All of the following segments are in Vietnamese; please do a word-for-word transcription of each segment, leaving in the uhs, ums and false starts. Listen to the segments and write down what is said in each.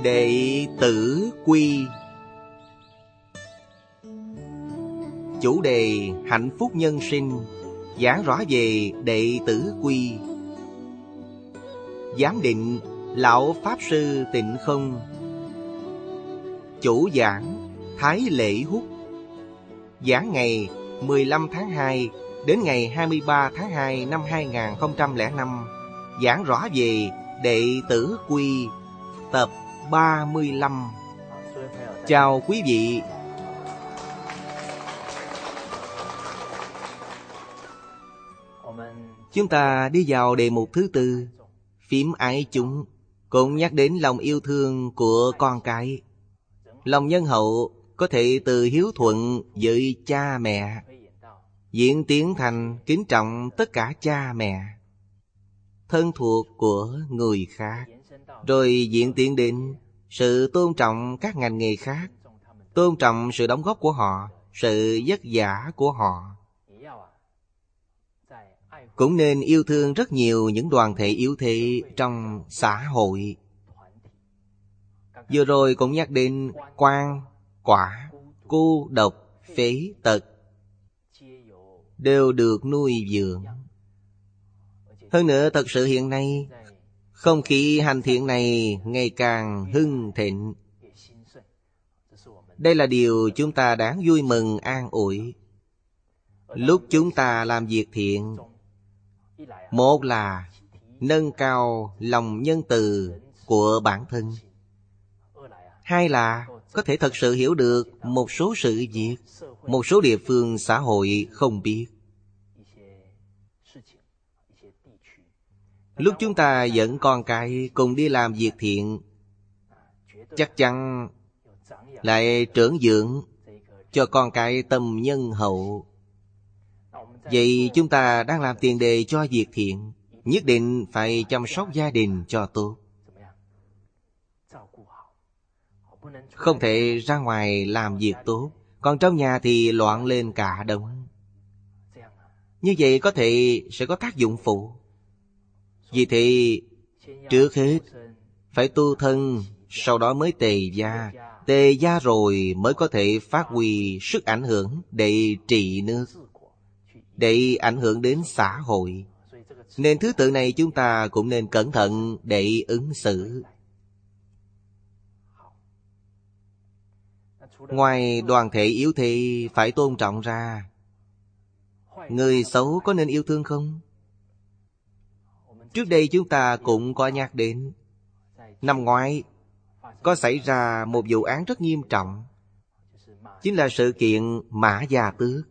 Đệ tử quy. Chủ đề hạnh phúc nhân sinh, giảng rõ về đệ tử quy. Giám định Lão Pháp Sư Tịnh Không. Chủ giảng Thái Lễ Húc. Giảng ngày mười lăm tháng hai đến ngày hai mươi ba tháng hai năm hai nghìn không trăm lẻ năm. Giảng rõ về đệ tử quy, tập ba mươi lăm. Chào quý vị. Chúng ta đi vào đề mục thứ tư, phím ái chúng, cũng nhắc đến lòng yêu thương của con cái. Lòng nhân hậu có thể từ hiếu thuận với cha mẹ diễn tiến thành kính trọng tất cả cha mẹ, thân thuộc của người khác, rồi diễn tiến đến sự tôn trọng các ngành nghề khác, tôn trọng sự đóng góp của họ, sự vất vả của họ. Cũng nên yêu thương rất nhiều những đoàn thể yếu thế trong xã hội. Vừa rồi cũng nhắc đến quan, quả, cô độc, phế tật đều được nuôi dưỡng. Hơn nữa thật sự hiện nay không khí hành thiện này ngày càng hưng thịnh. Đây là điều chúng ta đáng vui mừng an ủi. Lúc chúng ta làm việc thiện, một là nâng cao lòng nhân từ của bản thân, hai là có thể thật sự hiểu được một số sự việc, một số địa phương xã hội không biết. Lúc chúng ta dẫn con cái cùng đi làm việc thiện, chắc chắn lại trưởng dưỡng cho con cái tâm nhân hậu. Vậy chúng ta đang làm tiền đề cho việc thiện, nhất định phải chăm sóc gia đình cho tốt. Không thể ra ngoài làm việc tốt, còn trong nhà thì loạn lên cả đống. Như vậy có thể sẽ có tác dụng phụ. Vì thế trước hết phải tu thân, sau đó mới tề gia. Tề gia rồi mới có thể phát huy sức ảnh hưởng để trị nước, để ảnh hưởng đến xã hội. Nên thứ tự này chúng ta cũng nên cẩn thận để ứng xử. Ngoài đoàn thể yếu thế phải tôn trọng ra, người xấu có nên yêu thương không? Trước đây chúng ta cũng có nhắc đến. Năm ngoái có xảy ra một vụ án rất nghiêm trọng, chính là sự kiện Mã Gia Tước.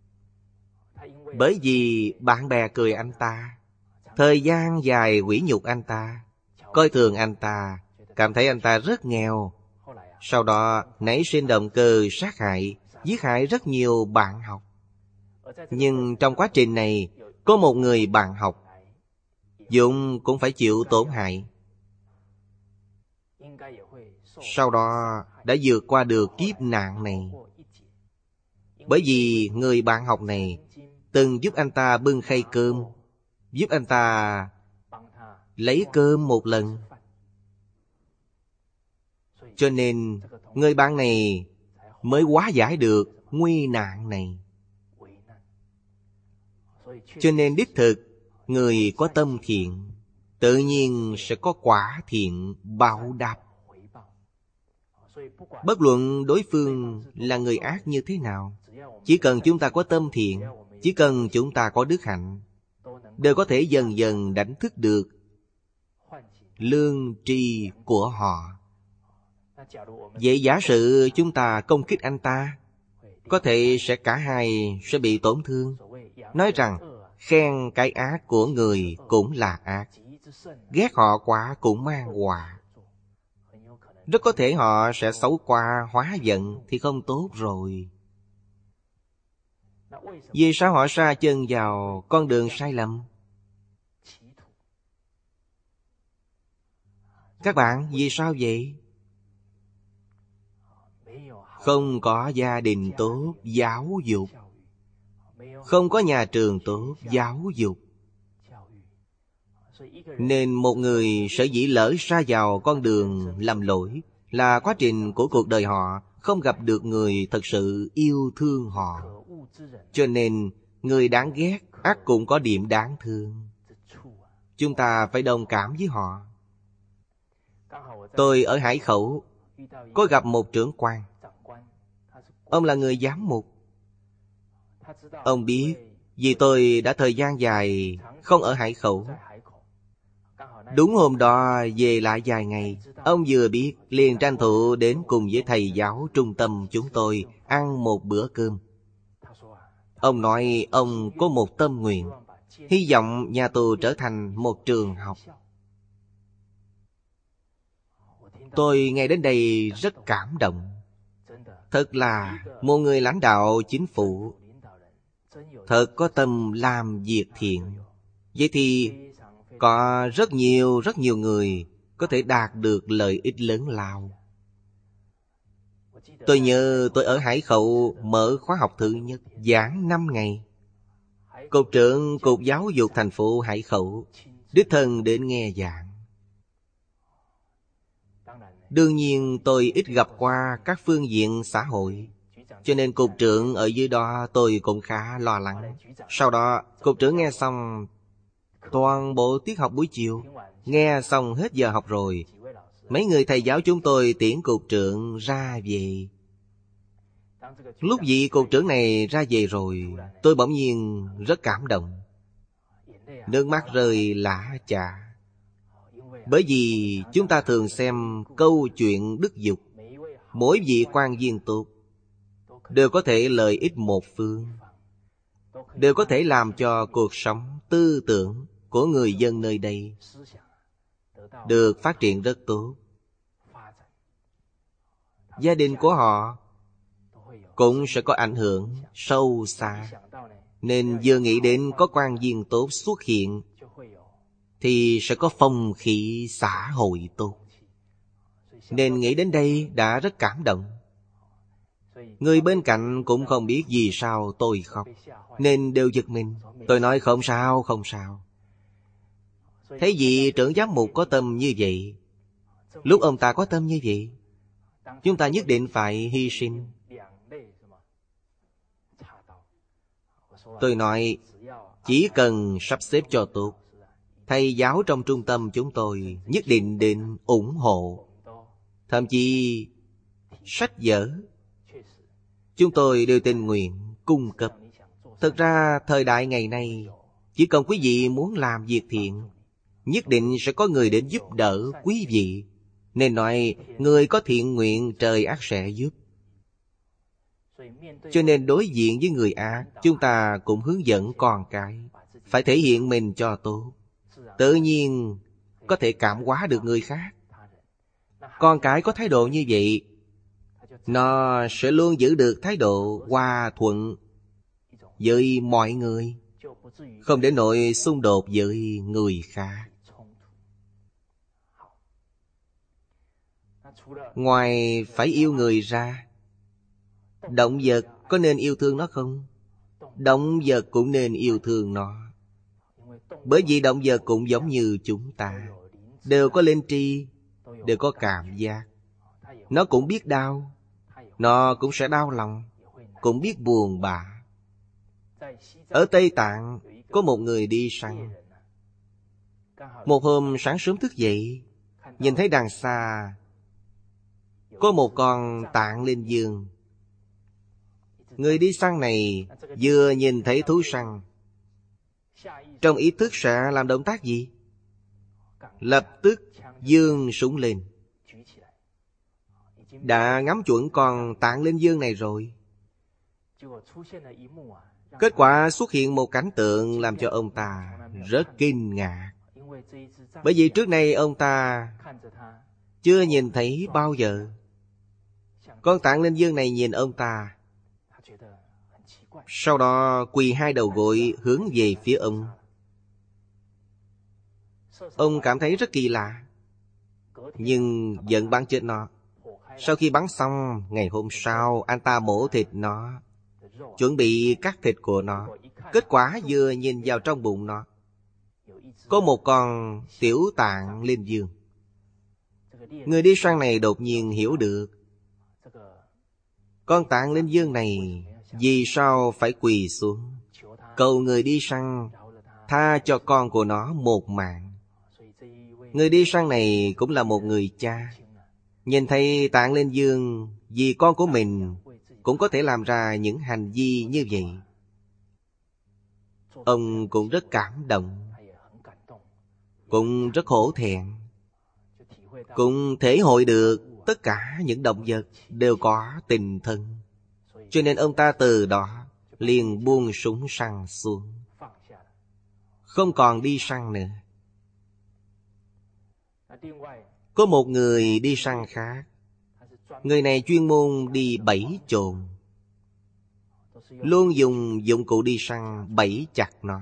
Bởi vì bạn bè cười anh ta, thời gian dài hủy nhục anh ta, coi thường anh ta, cảm thấy anh ta rất nghèo. Sau đó nảy sinh động cơ sát hại, giết hại rất nhiều bạn học. Nhưng trong quá trình này, có một người bạn học Dũng cũng phải chịu tổn hại. Sau đó đã vượt qua được kiếp nạn này. Bởi vì người bạn học này từng giúp anh ta bưng khay cơm, giúp anh ta lấy cơm một lần. Cho nên người bạn này mới hóa giải được nguy nạn này. Cho nên đích thực, người có tâm thiện tự nhiên sẽ có quả thiện báo đáp. Bất luận đối phương là người ác như thế nào, chỉ cần chúng ta có tâm thiện, chỉ cần chúng ta có đức hạnh, đều có thể dần dần đánh thức được lương tri của họ. Vậy giả sử chúng ta công kích anh ta, có thể sẽ cả hai sẽ bị tổn thương. Nói rằng khen cái ác của người cũng là ác, ghét họ quá cũng mang họa. Rất có thể họ sẽ xấu qua hóa giận thì không tốt rồi. Vì sao họ sa chân vào con đường sai lầm? Các bạn, vì sao vậy? Không có gia đình tốt giáo dục, không có nhà trường tốt giáo dục, Nên một người sở dĩ lỡ sa vào con đường lầm lỗi là quá trình của cuộc đời họ không gặp được người thật sự yêu thương họ. Cho nên người đáng ghét ắt cũng có điểm đáng thương. Chúng ta phải đồng cảm với họ. Tôi ở Hải Khẩu có gặp một trưởng quan. Ông là người giám mục. Ông biết vì tôi đã thời gian dài không ở Hải Khẩu. Đúng hôm đó về lại vài ngày, ông vừa biết liền tranh thủ đến cùng với thầy giáo trung tâm chúng tôi ăn một bữa cơm. Ông nói ông có một tâm nguyện, hy vọng nhà tù trở thành một trường học. Tôi nghe đến đây rất cảm động. Thật là một người lãnh đạo chính phủ thật có tâm làm việc thiện. Vậy thì có rất nhiều rất nhiều người có thể đạt được lợi ích lớn lao. Tôi nhớ tôi ở Hải Khẩu mở khóa học thứ nhất, giảng năm ngày. Cục trưởng Cục Giáo dục thành phố Hải Khẩu đích thân đến nghe giảng. Đương nhiên tôi ít gặp qua các phương diện xã hội, cho nên cục trưởng ở dưới đó tôi cũng khá lo lắng. Sau đó cục trưởng nghe xong toàn bộ tiết học buổi chiều, nghe xong hết giờ học rồi, mấy người thầy giáo chúng tôi tiễn cục trưởng ra về. Lúc vị cục trưởng này ra về rồi, tôi bỗng nhiên rất cảm động, nước mắt rơi lã chã. Bởi vì chúng ta thường xem câu chuyện đức dục, mỗi vị quan viên tốt đều có thể lợi ích một phương, đều có thể làm cho cuộc sống, tư tưởng của người dân nơi đây được phát triển rất tốt. Gia đình của họ cũng sẽ có ảnh hưởng sâu xa. Nên vừa nghĩ đến có quan viên tốt xuất hiện thì sẽ có phong khí xã hội tốt. Nên nghĩ đến đây đã rất cảm động. Người bên cạnh cũng không biết vì sao tôi khóc, nên đều giật mình. Tôi nói không sao, không sao. Thấy vị trưởng giám mục có tâm như vậy, lúc ông ta có tâm như vậy, chúng ta nhất định phải hy sinh. Tôi nói chỉ cần sắp xếp cho tốt, thầy giáo trong trung tâm chúng tôi nhất định định ủng hộ. Thậm chí sách vở chúng tôi đều tình nguyện cung cấp. Thực ra thời đại ngày nay, chỉ cần quý vị muốn làm việc thiện, nhất định sẽ có người đến giúp đỡ quý vị. Nên nói người có thiện nguyện trời ắt sẽ giúp. Cho nên đối diện với người ác, chúng ta cũng hướng dẫn con cái phải thể hiện mình cho tốt, tự nhiên có thể cảm hóa được người khác. Con cái có thái độ như vậy, nó sẽ luôn giữ được thái độ hòa thuận với mọi người, không để nỗi xung đột với người khác. Ngoài phải yêu người ra, động vật có nên yêu thương nó không? Động vật cũng nên yêu thương nó. Bởi vì động vật cũng giống như chúng ta, đều có linh tri, đều có cảm giác. Nó cũng biết đau, nó cũng sẽ đau lòng, cũng biết buồn bã. Ở Tây Tạng có một người đi săn. Một hôm sáng sớm thức dậy, nhìn thấy đằng xa có một con tạng linh dương. Người đi săn này vừa nhìn thấy thú săn, trong ý thức sẽ làm động tác gì? Lập tức giương súng lên. Đã ngắm chuẩn con tạng linh dương này rồi. Kết quả xuất hiện một cảnh tượng làm cho ông ta rất kinh ngạc. Bởi vì trước nay ông ta chưa nhìn thấy bao giờ. Con tạng linh dương này nhìn ông ta, sau đó quỳ hai đầu gối hướng về phía ông. Ông cảm thấy rất kỳ lạ, nhưng vẫn bắn chết nó. Sau khi bắn xong, ngày hôm sau anh ta mổ thịt nó, chuẩn bị cắt thịt của nó. Kết quả vừa nhìn vào trong bụng nó, có một con tiểu tạng linh dương. Người đi săn này đột nhiên hiểu được con tạng linh dương này vì sao phải quỳ xuống cầu người đi săn tha cho con của nó một mạng. Người đi săn này cũng là một người cha, nhìn thấy tạng linh dương vì con của mình cũng có thể làm ra những hành vi như vậy. Ông cũng rất cảm động, cũng rất hổ thẹn, cũng thể hội được tất cả những động vật đều có tình thân. Cho nên ông ta từ đó liền buông súng săn xuống, không còn đi săn nữa. Có một người đi săn khác, người này chuyên môn đi bẫy chồn, luôn dùng dụng cụ đi săn bẫy chặt nó.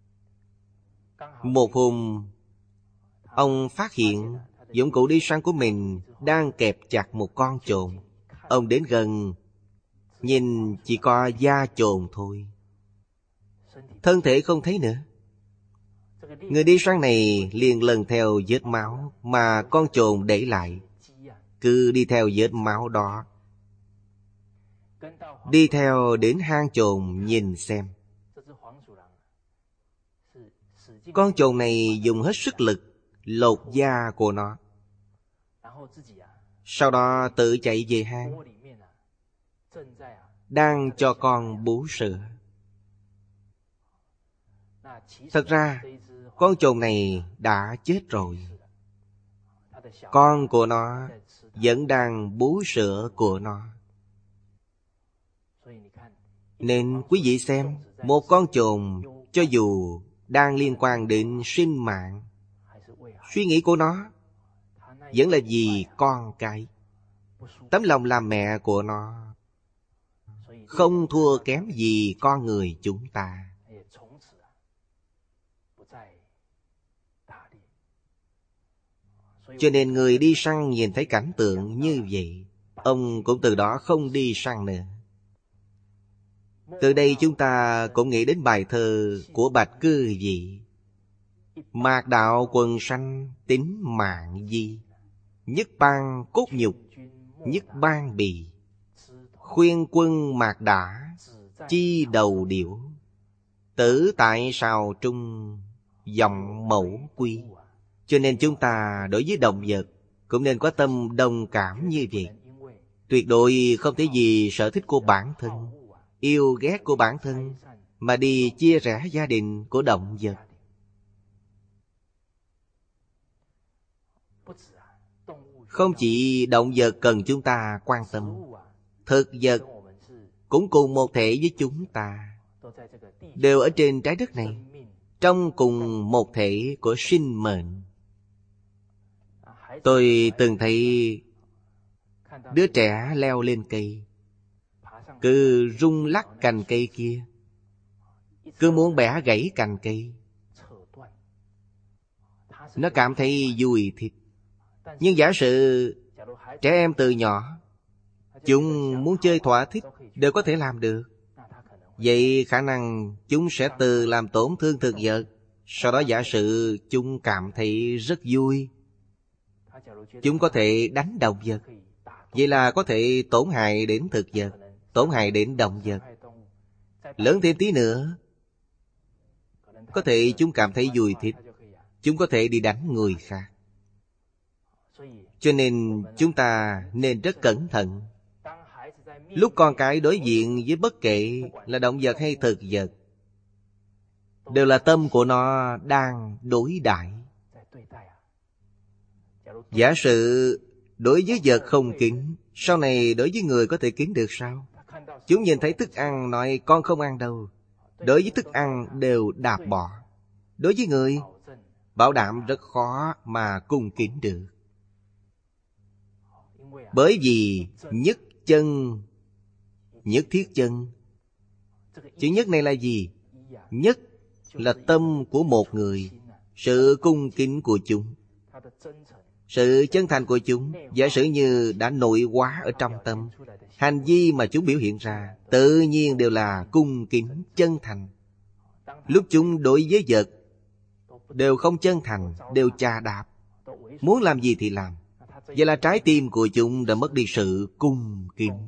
Một hôm, ông phát hiện dụng cụ đi săn của mình đang kẹp chặt một con chồn. Ông đến gần, nhìn chỉ có da chồn thôi, thân thể không thấy nữa. Người đi săn này liền lần theo vết máu mà con chồn để lại, cứ đi theo vết máu đó, đi theo đến hang chồn nhìn xem. Con chồn này dùng hết sức lực lột da của nó, sau đó tự chạy về hang, đang cho con bú sữa. Thật ra con chồn này đã chết rồi, con của nó vẫn đang bú sữa của nó. Nên quý vị xem, một con chồn cho dù đang liên quan đến sinh mạng, suy nghĩ của nó vẫn là vì con cái. Tấm lòng làm mẹ của nó không thua kém gì con người chúng ta. Cho nên người đi săn nhìn thấy cảnh tượng như vậy, ông cũng từ đó không đi săn nữa. Từ đây chúng ta cũng nghĩ đến bài thơ của Bạch Cư Dị: mạc đạo quần sanh tính mạng di, nhất ban cốt nhục nhất ban bì, khuyên quân mạc đã chi đầu điểu, tử tại sào trung dòng mẫu quy. Cho nên chúng ta đối với động vật cũng nên có tâm đồng cảm như vậy. Tuyệt đối không thể vì sở thích của bản thân, yêu ghét của bản thân mà đi chia rẽ gia đình của động vật. Không chỉ động vật cần chúng ta quan tâm, thực vật cũng cùng một thể với chúng ta, đều ở trên trái đất này, trong cùng một thể của sinh mệnh. Tôi từng thấy đứa trẻ leo lên cây, cứ rung lắc cành cây kia, cứ muốn bẻ gãy cành cây. Nó cảm thấy vui thích. Nhưng giả sử trẻ em từ nhỏ, chúng muốn chơi thỏa thích đều có thể làm được, vậy khả năng chúng sẽ từ làm tổn thương thực vật. Sau đó giả sử chúng cảm thấy rất vui, chúng có thể đánh động vật, vậy là có thể tổn hại đến thực vật, tổn hại đến động vật. Lớn thêm tí nữa, có thể chúng cảm thấy vui thích, chúng có thể đi đánh người khác. Cho nên chúng ta nên rất cẩn thận. Lúc con cái đối diện với bất kể là động vật hay thực vật, đều là tâm của nó đang đối đãi. Giả sử đối với vật không kính, sau này đối với người có thể kính được sao? Chúng nhìn thấy thức ăn nói con không ăn đâu, đối với thức ăn đều đạp bỏ. Đối với người, bảo đảm rất khó mà cung kính được. Bởi vì nhất chân, nhất thiết chân. Chữ nhất này là gì? Nhất là tâm của một người, sự cung kính của chúng, sự chân thành của chúng. Giả sử như đã nội hóa ở trong tâm, hành vi mà chúng biểu hiện ra tự nhiên đều là cung kính chân thành. Lúc chúng đối với vật đều không chân thành, đều chà đạp, muốn làm gì thì làm. Vậy là trái tim của chúng đã mất đi sự cung kính.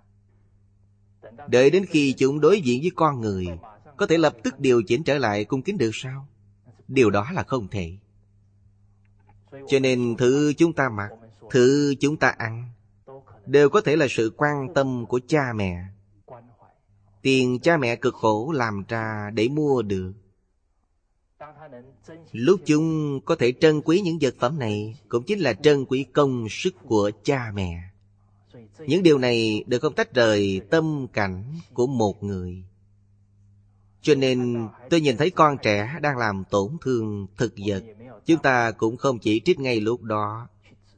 Đợi đến khi chúng đối diện với con người, có thể lập tức điều chỉnh trở lại cung kính được sao? Điều đó là không thể. Cho nên thứ chúng ta mặc, thứ chúng ta ăn, đều có thể là sự quan tâm của cha mẹ. Tiền cha mẹ cực khổ làm ra để mua được. Lúc chúng có thể trân quý những vật phẩm này, cũng chính là trân quý công sức của cha mẹ. Những điều này đều không tách rời tâm cảnh của một người. Cho nên tôi nhìn thấy con trẻ đang làm tổn thương thực vật, chúng ta cũng không chỉ trích ngay lúc đó.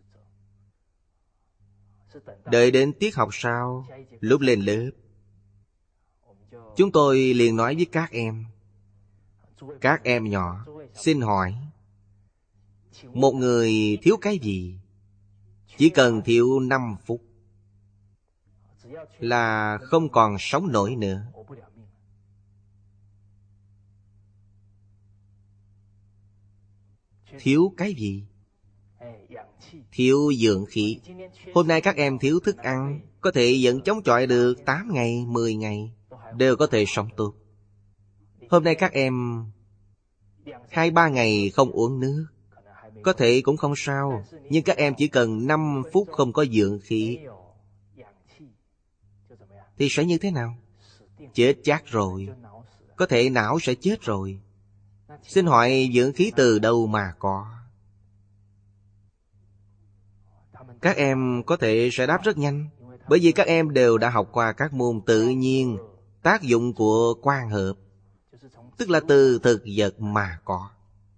Đợi đến tiết học sau, lúc lên lớp, chúng tôi liền nói với các em: các em nhỏ, xin hỏi, một người thiếu cái gì? Chỉ cần thiếu năm phút là không còn sống nổi nữa. Thiếu cái gì? Thiếu dưỡng khí. Hôm nay các em thiếu thức ăn, có thể vẫn chống chọi được tám ngày, mười ngày, đều có thể sống tốt. Hôm nay các em hai ba ngày không uống nước, có thể cũng không sao. Nhưng các em chỉ cần năm phút không có dưỡng khí thì sẽ như thế nào? Chết chắc rồi. Có thể não sẽ chết rồi. Xin hỏi dưỡng khí từ đâu mà có? Các em có thể sẽ đáp rất nhanh, bởi vì các em đều đã học qua các môn tự nhiên. Tác dụng của quang hợp, tức là từ thực vật mà có.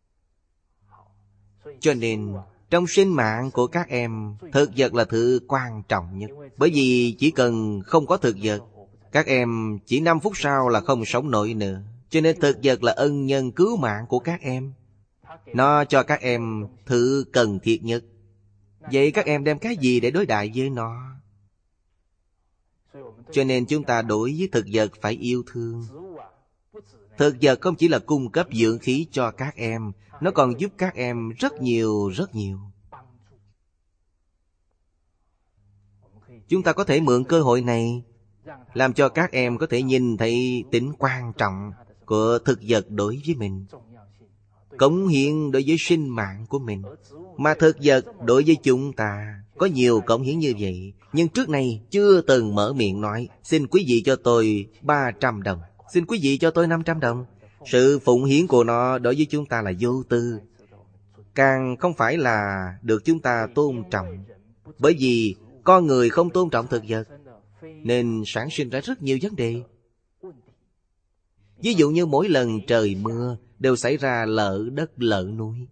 Cho nên trong sinh mạng của các em, thực vật là thứ quan trọng nhất. Bởi vì chỉ cần không có thực vật, các em chỉ năm phút sau là không sống nổi nữa. Cho nên thực vật là ân nhân cứu mạng của các em. Nó cho các em thứ cần thiết nhất. Vậy các em đem cái gì để đối đãi với nó? Cho nên chúng ta đối với thực vật phải yêu thương. Thực vật không chỉ là cung cấp dưỡng khí cho các em, nó còn giúp các em rất nhiều rất nhiều. Chúng ta có thể mượn cơ hội này làm cho các em có thể nhìn thấy tính quan trọng của thực vật đối với mình, cống hiến đối với sinh mạng của mình. Mà thực vật đối với chúng ta có nhiều cống hiến như vậy, nhưng trước nay chưa từng mở miệng nói: xin quý vị cho tôi ba trăm đồng, xin quý vị cho tôi năm trăm đồng. Sự phụng hiến của nó đối với chúng ta là vô tư, càng không phải là được chúng ta tôn trọng. Bởi vì con người không tôn trọng thực vật, nên sản sinh ra rất nhiều vấn đề. Ví dụ như mỗi lần trời mưa đều xảy ra lở đất lở núi.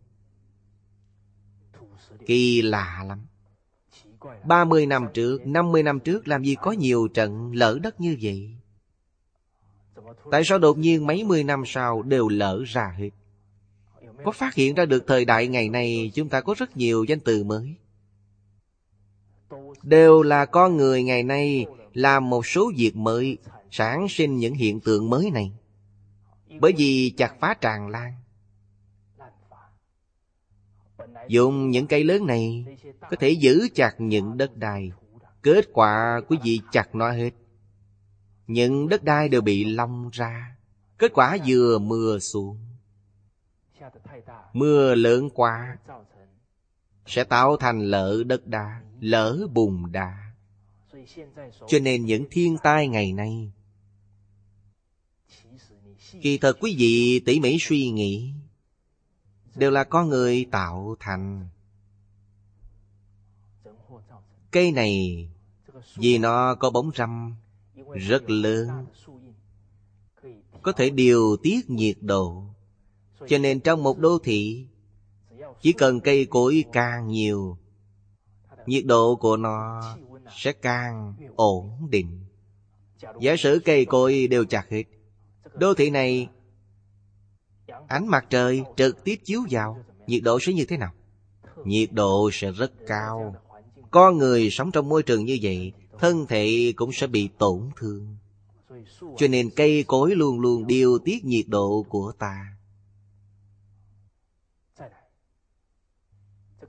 Kỳ lạ lắm. ba mươi năm trước, năm mươi năm trước làm gì có nhiều trận lở đất như vậy? Tại sao đột nhiên mấy mươi năm sau đều lở ra hết? Có phát hiện ra được thời đại ngày nay chúng ta có rất nhiều danh từ mới. Đều là con người ngày nay làm một số việc mới, sản sinh những hiện tượng mới này. Bởi vì chặt phá tràn lan. Dùng những cây lớn này có thể giữ chặt những đất đai. Kết quả quý vị chặt nó hết, những đất đai đều bị long ra. Kết quả vừa mưa xuống, mưa lớn quá sẽ tạo thành lở đất đá, lở bùn đá. Cho nên những thiên tai ngày nay, kỳ thật quý vị tỉ mỉ suy nghĩ, đều là con người tạo thành. Cây này vì nó có bóng râm rất lớn, có thể điều tiết nhiệt độ. Cho nên trong một đô thị, chỉ cần cây cối càng nhiều, nhiệt độ của nó sẽ càng ổn định. Giả sử cây cối đều chặt hết, đô thị này ánh mặt trời trực tiếp chiếu vào, nhiệt độ sẽ như thế nào? Nhiệt độ sẽ rất cao. Con người sống trong môi trường như vậy, thân thể cũng sẽ bị tổn thương. Cho nên cây cối luôn luôn điều tiết nhiệt độ của ta.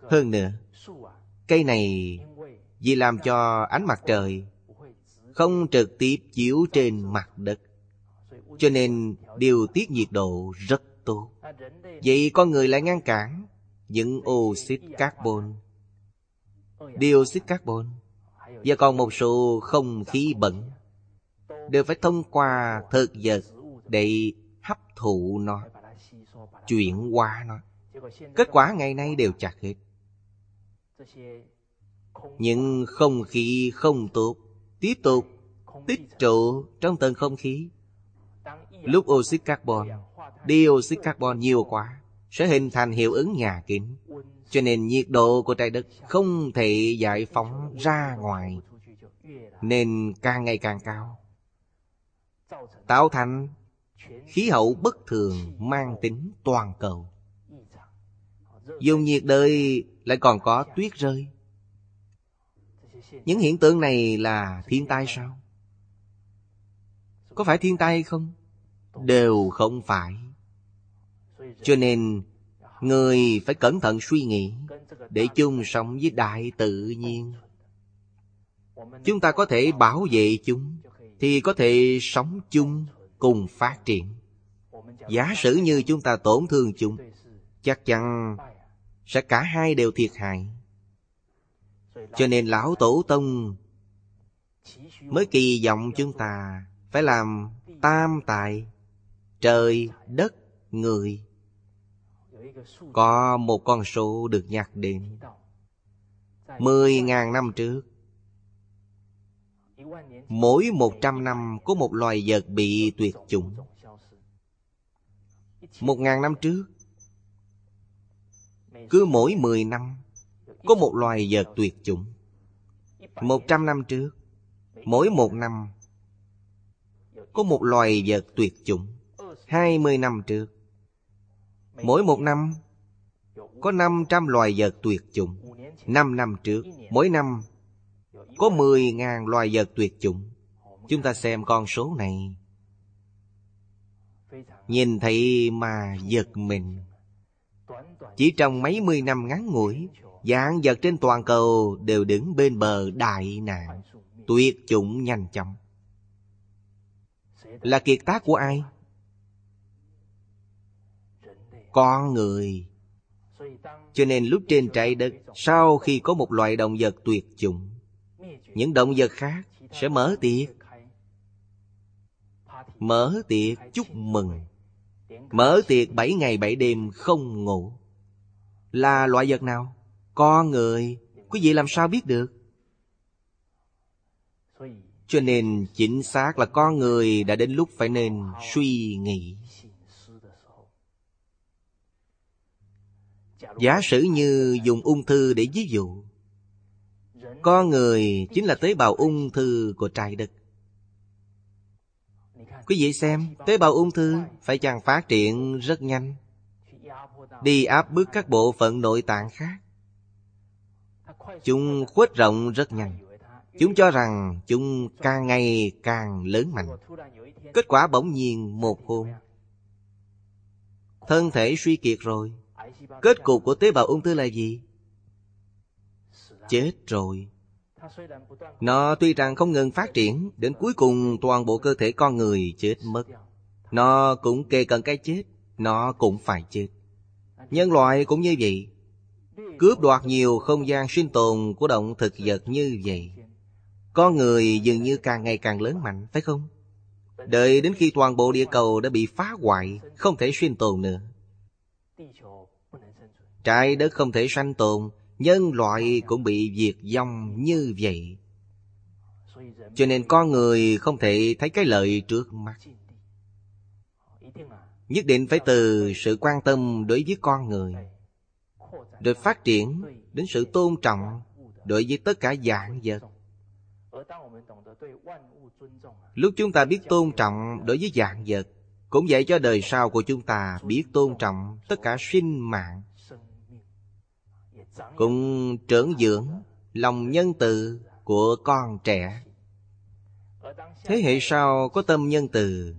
Hơn nữa, cây này vì làm cho ánh mặt trời không trực tiếp chiếu trên mặt đất, cho nên điều tiết nhiệt độ rất tốt. Vậy con người lại ngăn cản những oxit carbon, dioxide carbon và còn một số không khí bẩn đều phải thông qua thực vật để hấp thụ nó, chuyển hóa nó. Kết quả ngày nay đều chặt hết. Những không khí không tốt tiếp tục tích trụ trong tầng không khí. Lúc oxit carbon, dioxide carbon nhiều quá sẽ hình thành hiệu ứng nhà kính, cho nên nhiệt độ của trái đất không thể giải phóng ra ngoài, nên càng ngày càng cao, tạo thành khí hậu bất thường mang tính toàn cầu. Dùng nhiệt đới lại còn có tuyết rơi. Những hiện tượng này là thiên tai sao? Có phải thiên tai hay không? Đều không phải. Cho nên người phải cẩn thận suy nghĩ để chung sống với đại tự nhiên. Chúng ta có thể bảo vệ chúng thì có thể sống chung cùng phát triển. Giả sử như chúng ta tổn thương chúng, chắc chắn sẽ cả hai đều thiệt hại. Cho nên Lão Tổ Tông mới kỳ vọng chúng ta phải làm tam tài: trời, đất, người. Có một con số được nhắc đến. Mười ngàn năm trước, mỗi một trăm năm có một loài vật bị tuyệt chủng. Một ngàn năm trước, cứ mỗi mười năm có một loài vật tuyệt chủng. Một trăm năm trước, mỗi một năm có một loài vật tuyệt chủng. Hai mươi năm trước, mỗi một năm có năm trăm loài vật tuyệt chủng. Năm năm trước, mỗi năm có mười ngàn loài vật tuyệt chủng. Chúng ta xem con số này, nhìn thấy mà giật mình. Chỉ trong mấy mươi năm ngắn ngủi, vạn vật trên toàn cầu đều đứng bên bờ đại nạn, tuyệt chủng nhanh chóng. Là kiệt tác của ai? Con người. Cho nên lúc trên trái đất, sau khi có một loại động vật tuyệt chủng, những động vật khác sẽ mở tiệc. Mở tiệc chúc mừng. Mở tiệc bảy ngày bảy đêm không ngủ. Là loại vật nào? Con người. Quý vị làm sao biết được? Cho nên chính xác là con người đã đến lúc phải nên suy nghĩ. Giả sử như dùng ung thư để ví dụ, con người chính là tế bào ung thư của trái đất. Quý vị xem, tế bào ung thư phải chăng phát triển rất nhanh, đi áp bức các bộ phận nội tạng khác. Chúng khuếch rộng rất nhanh. Chúng cho rằng chúng càng ngày càng lớn mạnh. Kết quả bỗng nhiên một hôm, thân thể suy kiệt rồi. Kết cục của tế bào ung thư là gì? Chết rồi. Nó tuy rằng không ngừng phát triển, đến cuối cùng toàn bộ cơ thể con người chết mất. Nó cũng kề cận cái chết, nó cũng phải chết. Nhân loại cũng như vậy, cướp đoạt nhiều không gian sinh tồn của động thực vật như vậy. Con người dường như càng ngày càng lớn mạnh, phải không? Đợi đến khi toàn bộ địa cầu đã bị phá hoại, không thể sinh tồn nữa. Trái đất không thể sanh tồn, nhân loại cũng bị diệt vong như vậy. Cho nên con người không thể thấy cái lợi trước mắt. Nhất định phải từ sự quan tâm đối với con người, rồi phát triển đến sự tôn trọng đối với tất cả vạn vật. Lúc chúng ta biết tôn trọng đối với vạn vật, cũng dạy cho đời sau của chúng ta biết tôn trọng tất cả sinh mạng, cũng trưởng dưỡng lòng nhân từ của con trẻ. Thế hệ sau có tâm nhân từ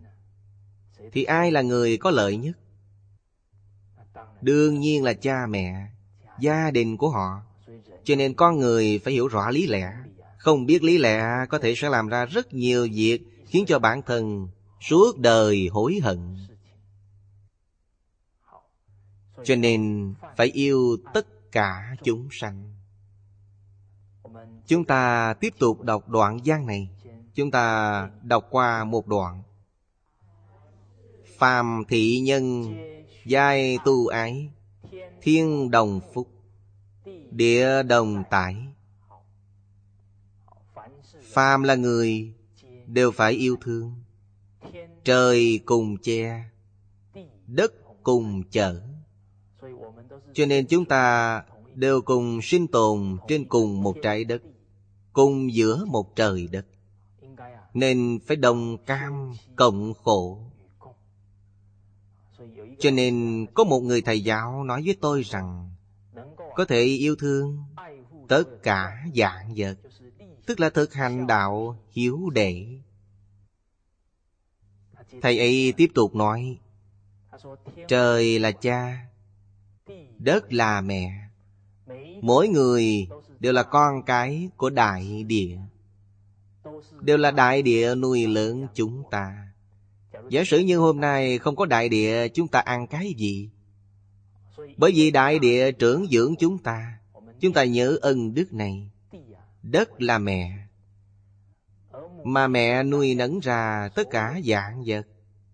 thì ai là người có lợi nhất? Đương nhiên là cha mẹ. gia đình của họ. Cho nên con người phải hiểu rõ lý lẽ. Không biết lý lẽ có thể sẽ làm ra rất nhiều việc khiến cho bản thân suốt đời hối hận. Cho nên phải yêu tất cả chúng sanh. Chúng ta tiếp tục đọc đoạn văn này. Chúng ta đọc qua một đoạn. Phàm thị nhân giai tu ái, thiên đồng phúc, địa đồng tải. Phàm là người đều phải yêu thương. Trời cùng che, đất cùng chở. Cho nên chúng ta đều cùng sinh tồn trên cùng một trái đất, cùng giữa một trời đất. Nên phải đồng cam cộng khổ. Cho nên có một người thầy giáo nói với tôi rằng có thể yêu thương tất cả vạn vật, tức là thực hành đạo hiếu đệ. Thầy ấy tiếp tục nói, trời là cha, đất là mẹ. Mỗi người đều là con cái của đại địa, đều là đại địa nuôi lớn chúng ta. Giả sử như hôm nay không có đại địa, chúng ta ăn cái gì? Bởi vì đại địa trưởng dưỡng chúng ta. Chúng ta nhớ ân đức này. Đất là mẹ, mà mẹ nuôi nấng ra tất cả vạn vật,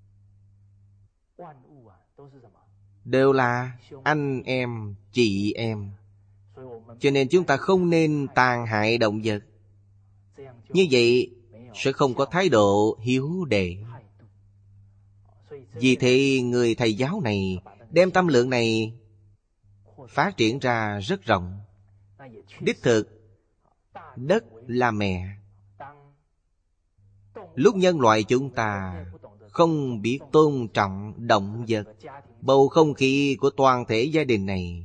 đều là anh em, chị em. Cho nên chúng ta không nên tàn hại động vật. Như vậy sẽ không có thái độ hiếu đệ. Vì thế người thầy giáo này đem tâm lượng này phát triển ra rất rộng. Đích thực, đất là mẹ. Lúc nhân loại chúng ta không biết tôn trọng động vật, bầu không khí của toàn thể gia đình này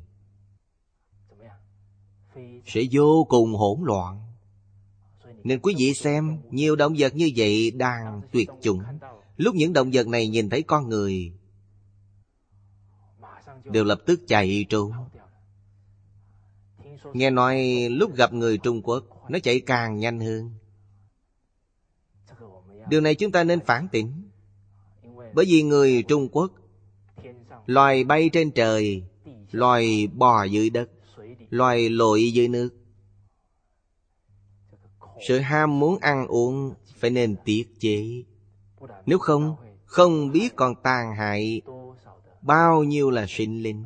sẽ vô cùng hỗn loạn. Nên quý vị xem, nhiều động vật như vậy đang tuyệt chủng. Lúc những động vật này nhìn thấy con người, đều lập tức chạy trốn. Nghe nói lúc gặp người Trung Quốc, nó chạy càng nhanh hơn. Điều này chúng ta nên phản tỉnh. Bởi vì người Trung Quốc, loài bay trên trời, loài bò dưới đất, loài lội dưới nước. Sự ham muốn ăn uống phải nên tiết chế. Nếu không, không biết còn tàn hại bao nhiêu là sinh linh.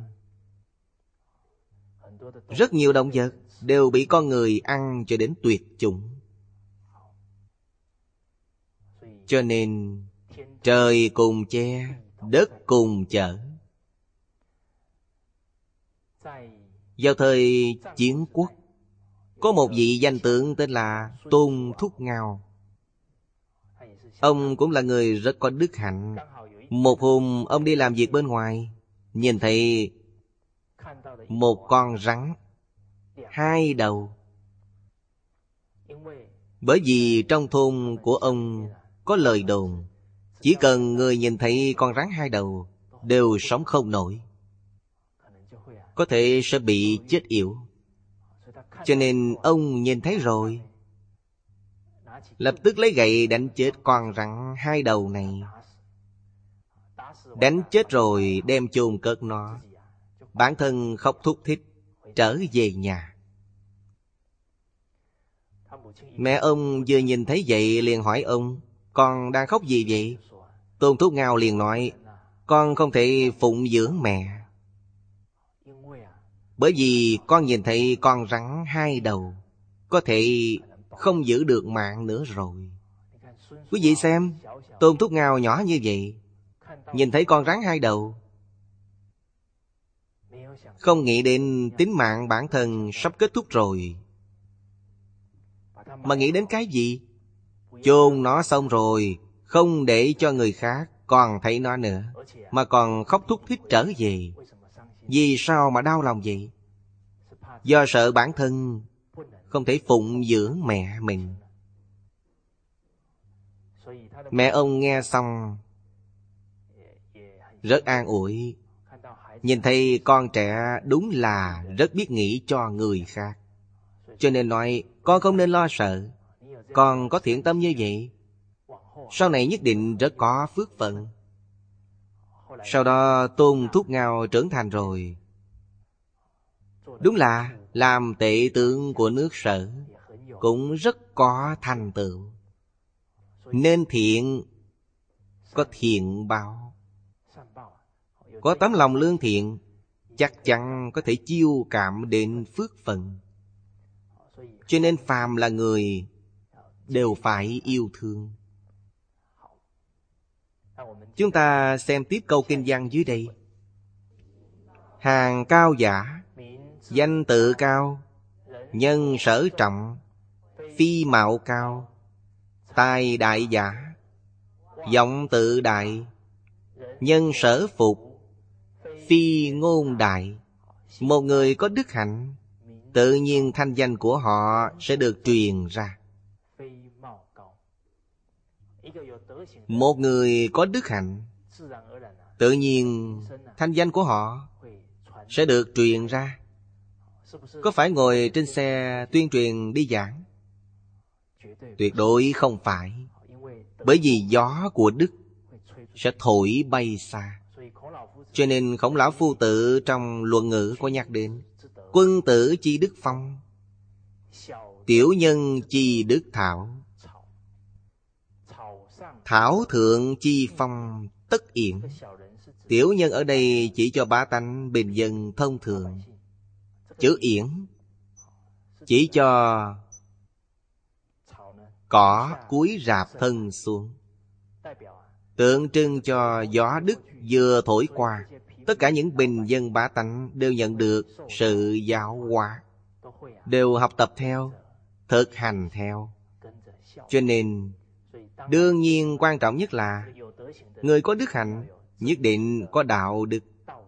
Rất nhiều động vật đều bị con người ăn cho đến tuyệt chủng. Cho nên trời cùng che, đất cùng chở. Vào thời Chiến Quốc, có một vị danh tướng tên là Tôn Thúc Ngao. Ông cũng là người rất có đức hạnh. Một hôm ông đi làm việc bên ngoài, nhìn thấy một con rắn hai đầu. Bởi vì trong thôn của ông có lời đồn, chỉ cần người nhìn thấy con rắn hai đầu đều sống không nổi, có thể sẽ bị chết yểu. Cho nên ông nhìn thấy rồi, lập tức lấy gậy đánh chết con rắn hai đầu này. Đánh chết rồi đem chôn cất nó. Bản thân khóc thút thít trở về nhà. Mẹ ông vừa nhìn thấy vậy liền hỏi ông, con đang khóc gì vậy? Tôn Thúc Ngao liền nói, con không thể phụng dưỡng mẹ, bởi vì con nhìn thấy con rắn hai đầu, có thể không giữ được mạng nữa rồi. Quý vị xem, Tôn Thúc Ngao nhỏ như vậy, nhìn thấy con rắn hai đầu, không nghĩ đến tính mạng bản thân sắp kết thúc rồi, mà nghĩ đến cái gì? Chôn nó xong rồi, không để cho người khác còn thấy nó nữa, mà còn khóc thút thít trở về. Vì sao mà đau lòng vậy? Do sợ bản thân không thể phụng dưỡng mẹ mình. Mẹ ông nghe xong rất an ủi, Nhìn thấy con trẻ đúng là rất biết nghĩ cho người khác. Cho nên nói con không nên lo sợ. Con có thiện tâm như vậy, sau này nhất định rất có phước phận. Sau đó Tôn Thúc Ngao trưởng thành rồi, đúng là làm tể tướng của nước Sở, cũng rất có thành tựu. Nên thiện có thiện báo, có tấm lòng lương thiện, chắc chắn có thể chiêu cảm đến phước phận. Cho nên phàm là người đều phải yêu thương. Chúng ta xem tiếp câu kinh văn dưới đây. Hàng cao giả, danh tự cao, nhân sở trọng, phi mạo cao, tài đại giả, vọng tự đại, nhân sở phục, phi ngôn đại. Một người có đức hạnh, tự nhiên thanh danh của họ sẽ được truyền ra. Một người có đức hạnh, tự nhiên thanh danh của họ sẽ được truyền ra. Có phải ngồi trên xe tuyên truyền đi giảng? Tuyệt đối không phải. Bởi vì gió của đức sẽ thổi bay xa. Cho nên Khổng Lão Phu Tử trong luận ngữ có nhắc đến: quân tử chi đức phong, tiểu nhân chi đức thảo. Thảo thượng chi phong tất yển. Tiểu nhân ở đây chỉ cho bá tánh bình dân thông thường. Chữ yển chỉ cho cỏ cúi rạp thân xuống, tượng trưng cho gió đức vừa thổi qua. Tất cả những bình dân bá tánh đều nhận được sự giáo hóa, đều học tập theo, thực hành theo. Cho nên đương nhiên quan trọng nhất là người có đức hạnh nhất định có đạo đức.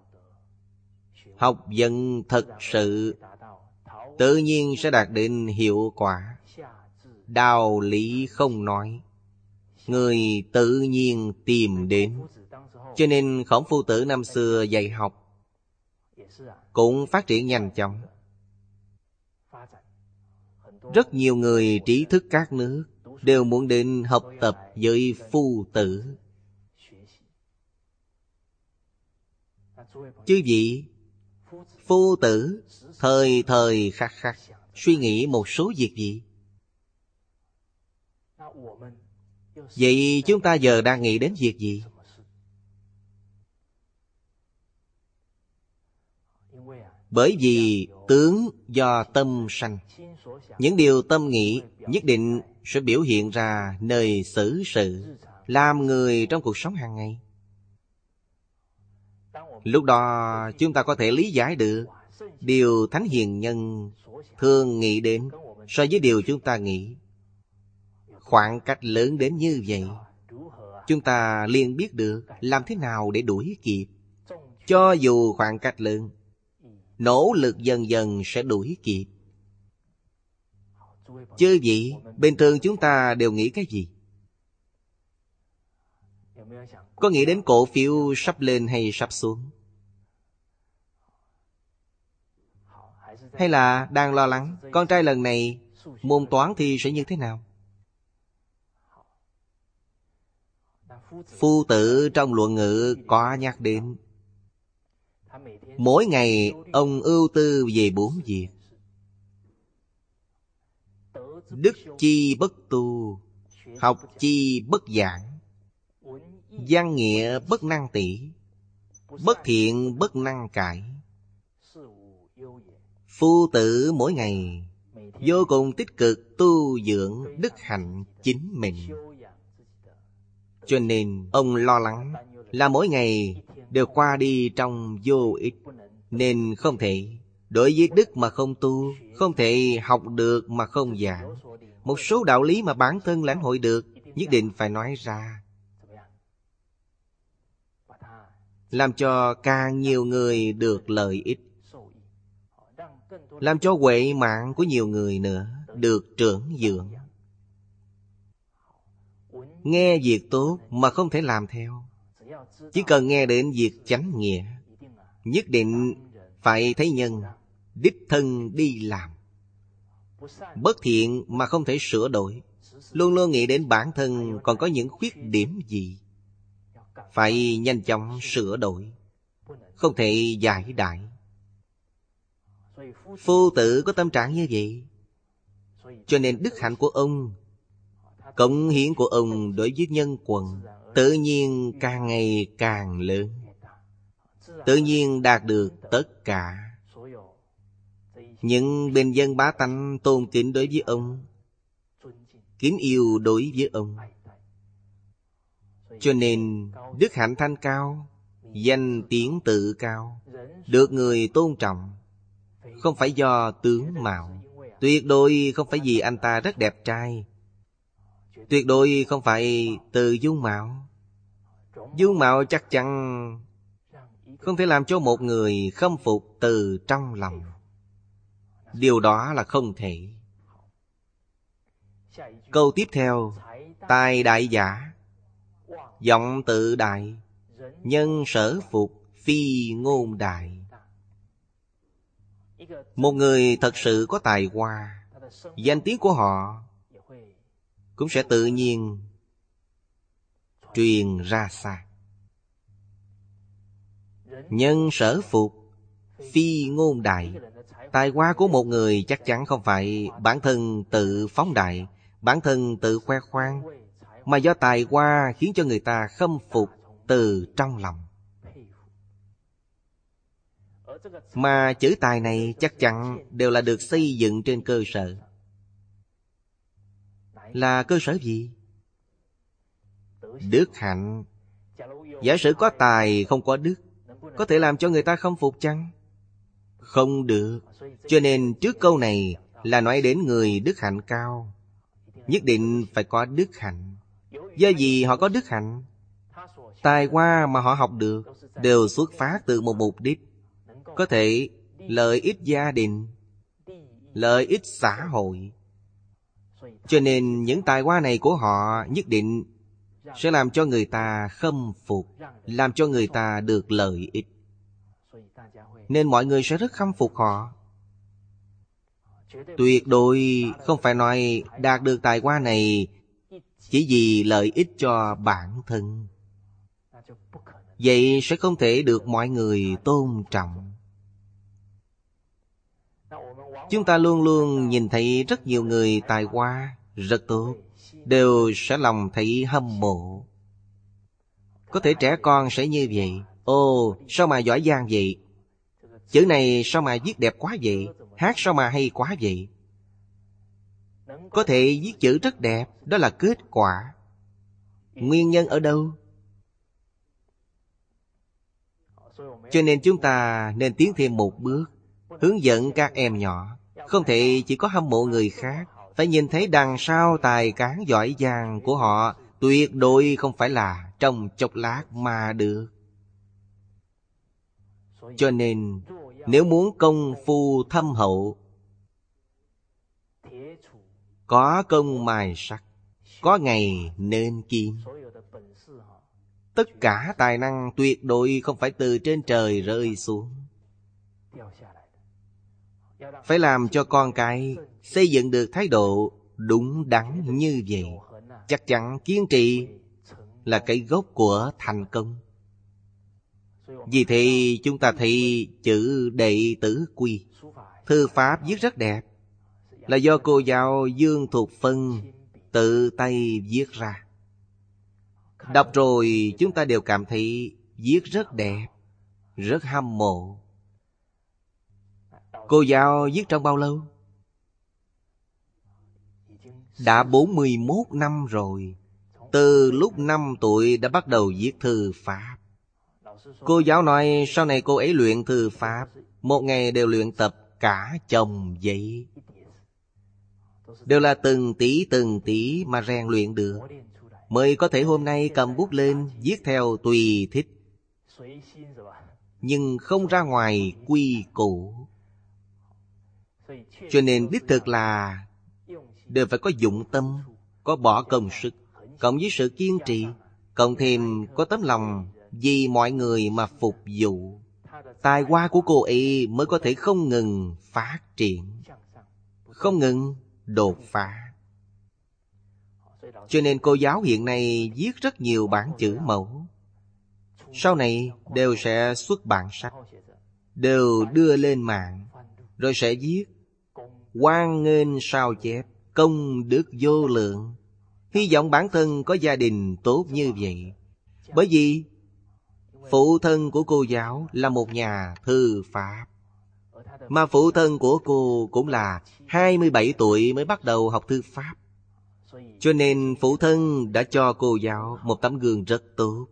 Học vấn thật sự tự nhiên sẽ đạt đến hiệu quả. Đạo lý không nói, người tự nhiên tìm đến. Cho nên Khổng Phu Tử năm xưa dạy học cũng phát triển nhanh chóng. Rất nhiều người trí thức các nước đều muốn đến học tập với Phu Tử. Chứ gì? Phu Tử thời thời khắc khắc suy nghĩ một số việc gì? Vậy chúng ta giờ đang nghĩ đến việc gì? Bởi vì tướng do tâm sanh, những điều tâm nghĩ nhất định sẽ biểu hiện ra nơi xử sự, làm người trong cuộc sống hàng ngày. Lúc đó chúng ta có thể lý giải được điều Thánh Hiền Nhân thường nghĩ đến so với điều chúng ta nghĩ. Khoảng cách lớn đến như vậy, chúng ta liền biết được làm thế nào để đuổi kịp. Cho dù khoảng cách lớn, nỗ lực dần dần sẽ đuổi kịp. Chứ gì, bình thường chúng ta đều nghĩ cái gì? Có nghĩ đến cổ phiếu sắp lên hay sắp xuống? Hay là đang lo lắng con trai lần này môn toán thì sẽ như thế nào? Phu Tử trong luận ngữ có nhắc đến, mỗi ngày ông ưu tư về bốn việc. Đức chi bất tu, học chi bất giảng, văn nghĩa bất năng tỉ, bất thiện bất năng cải. Phu Tử mỗi ngày vô cùng tích cực tu dưỡng đức hạnh chính mình. Cho nên ông lo lắng là mỗi ngày đều qua đi trong vô ích, nên không thể đối với đức mà không tu, không thể học được mà không giảng. Một số đạo lý mà bản thân lãnh hội được nhất định phải nói ra, làm cho càng nhiều người được lợi ích, làm cho huệ mạng của nhiều người nữa được trưởng dưỡng. Nghe việc tốt mà không thể làm theo, chỉ cần nghe đến việc chánh nghĩa, nhất định phải thấy nhân, đích thân đi làm. Bất thiện mà không thể sửa đổi, luôn luôn nghĩ đến bản thân còn có những khuyết điểm gì, phải nhanh chóng sửa đổi, không thể giải đãi. Phu tử có tâm trạng như vậy, cho nên đức hạnh của ông, cống hiến của ông đối với nhân quần tự nhiên càng ngày càng lớn, tự nhiên đạt được tất cả. Những bình dân bá tánh tôn kính đối với ông, kính yêu đối với ông. Cho nên đức hạnh thanh cao, danh tiếng tự cao, được người tôn trọng, không phải do tướng mạo, tuyệt đối không phải vì anh ta rất đẹp trai, tuyệt đối không phải từ dung mạo. Dung mạo chắc chắn không thể làm cho một người khâm phục từ trong lòng. Điều đó là không thể. Câu tiếp theo: tài đại giả, vọng tự đại, nhân sở phục, phi ngôn đại. Một người thật sự có tài hoa, danh tiếng của họ cũng sẽ tự nhiên truyền ra xa. Nhân sở phục, phi ngôn đại. Tài hoa của một người chắc chắn không phải bản thân tự phóng đại, bản thân tự khoe khoang, mà do tài hoa khiến cho người ta khâm phục từ trong lòng. Mà chữ tài này chắc chắn đều là được xây dựng trên cơ sở. Là cơ sở gì? Đức hạnh. Giả sử có tài không có đức, có thể làm cho người ta khâm phục chăng? Không được. Cho nên trước câu này là nói đến người đức hạnh cao, nhất định phải có đức hạnh. Do gì họ có đức hạnh? Tài hoa mà họ học được đều xuất phát từ một mục đích, có thể lợi ích gia đình, lợi ích xã hội. Cho nên những tài hoa này của họ nhất định sẽ làm cho người ta khâm phục, làm cho người ta được lợi ích. Nên mọi người sẽ rất khâm phục họ. Tuyệt đối không phải nói đạt được tài hoa này chỉ vì lợi ích cho bản thân. Vậy sẽ không thể được mọi người tôn trọng. Chúng ta luôn luôn nhìn thấy rất nhiều người tài hoa rất tốt, đều sẽ lòng thấy hâm mộ. Có thể trẻ con sẽ như vậy. Ồ, sao mà giỏi giang vậy? Chữ này sao mà viết đẹp quá vậy? Hát sao mà hay quá vậy? Có thể viết chữ rất đẹp, đó là kết quả. Nguyên nhân ở đâu? Cho nên chúng ta nên tiến thêm một bước, hướng dẫn các em nhỏ. Không thể chỉ có hâm mộ người khác, phải nhìn thấy đằng sau tài cán giỏi giang của họ, tuyệt đối không phải là trong chốc lát mà được. Cho nên nếu muốn công phu thâm hậu, có công mài sắt, có ngày nên kim. Tất cả tài năng tuyệt đối không phải từ trên trời rơi xuống. Phải làm cho con cái xây dựng được thái độ đúng đắn như vậy. Chắc chắn kiên trì là cái gốc của thành công. Vì thế chúng ta thấy chữ Đệ Tử Quy, thư pháp viết rất đẹp, là do cô giáo Dương Thục Phân tự tay viết ra. Đọc rồi chúng ta đều cảm thấy viết rất đẹp, rất hâm mộ. Cô giáo viết trong bao lâu? Đã bốn mươi mốt năm rồi. Từ lúc năm tuổi đã bắt đầu viết thư pháp. Cô giáo nói sau này cô ấy luyện thư pháp, một ngày đều luyện tập cả chồng giấy. Đều là từng tí từng tí mà rèn luyện được, mới có thể hôm nay cầm bút lên viết theo tùy thích, nhưng không ra ngoài quy củ. Cho nên đích thực là đều phải có dụng tâm, có bỏ công sức, cộng với sự kiên trì, cộng thêm có tấm lòng vì mọi người mà phục vụ. tài hoa của cô ấy mới có thể không ngừng phát triển, không ngừng đột phá. Cho nên cô giáo hiện nay viết rất nhiều bản chữ mẫu, sau này đều sẽ xuất bản sách, đều đưa lên mạng, rồi sẽ viết hoan nghênh sao chép, công đức vô lượng. Hy vọng bản thân có gia đình tốt như vậy. Bởi vì phụ thân của cô giáo là một nhà thư pháp, mà phụ thân của cô cũng là hai mươi bảy tuổi mới bắt đầu học thư pháp. Cho nên phụ thân đã cho cô giáo một tấm gương rất tốt.